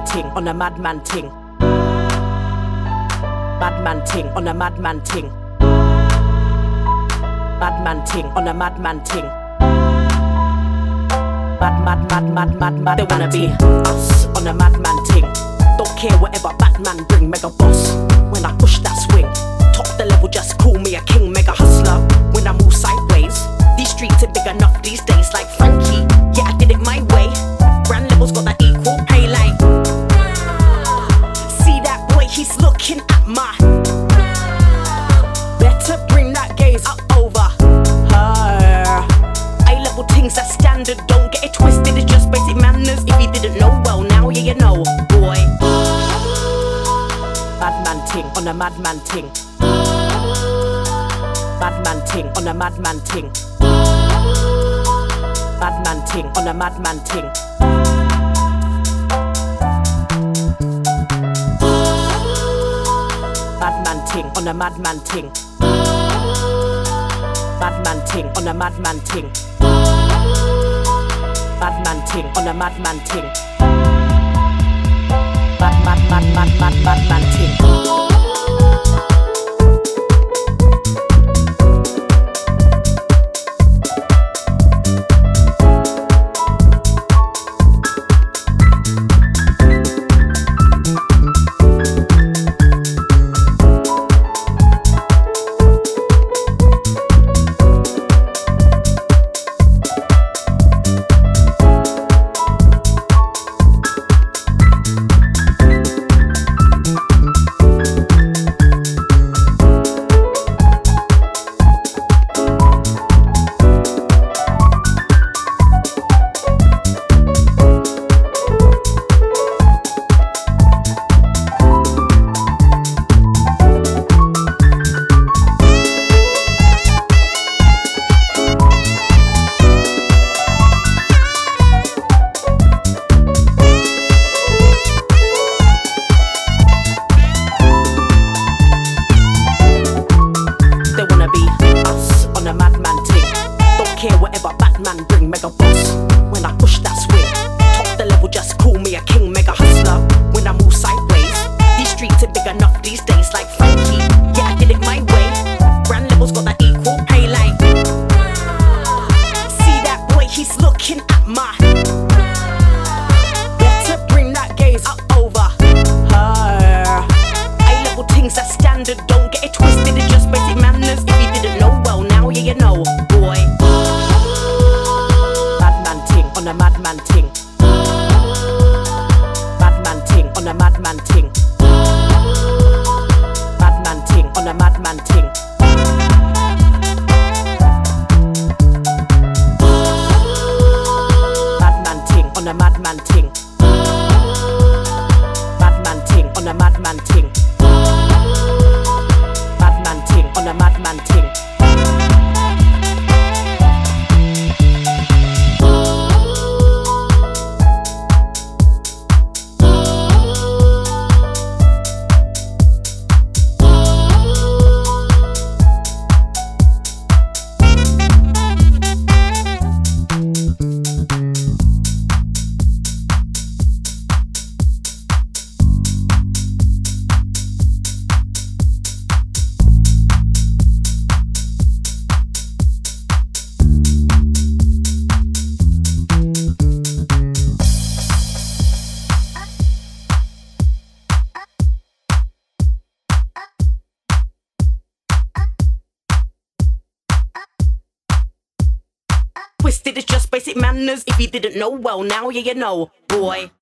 ting, on a madman ting. Madman ting, on a madman ting. Madman ting, on a madman ting. Mad. They wanna be us on a madman ting. Don't care whatever Batman bring, mega boss. When I push that swing, top the level, just call me a king, mega hustler. When I move sideways, these streets are big enough these days, like Frankie. Yeah, I did it my way. Brand levels got that equal pay, like. See that boy, he's looking at my. Better bring that gaze up over her. Eye level things that standard, don't get it twisted. It's just basic manners. If you didn't know, well now yeah you know, boy. Madman ting on a madman ting. Madman ting on a madman ting. Madman ting on a madman ting. Madman ting on a madman ting. Madman ting on a madman ting. Madman ting on a madman ting. Madman ting. Care whatever Batman bring, mega boss. When I push that swing, top the level, just call me a king, mega hustler. When I move sideways, these streets are big enough these days, like Frankie. Yeah, I did it my way. Brand levels got that equal pay, like. See that boy, he's looking at my. Better bring that gaze up over her. Eye level things that standard, don't get it twisted. It's just basic manners. If you didn't know, well now yeah you know, boy. On a madman ting. Madman ting on a madman ting. Madman ting on a madman ting. Madman ting on a madman ting. Madman ting on a madman ting. Madman ting on a madman ting. Twisted, it's just basic manners. If you didn't know, well now yeah you know, boy.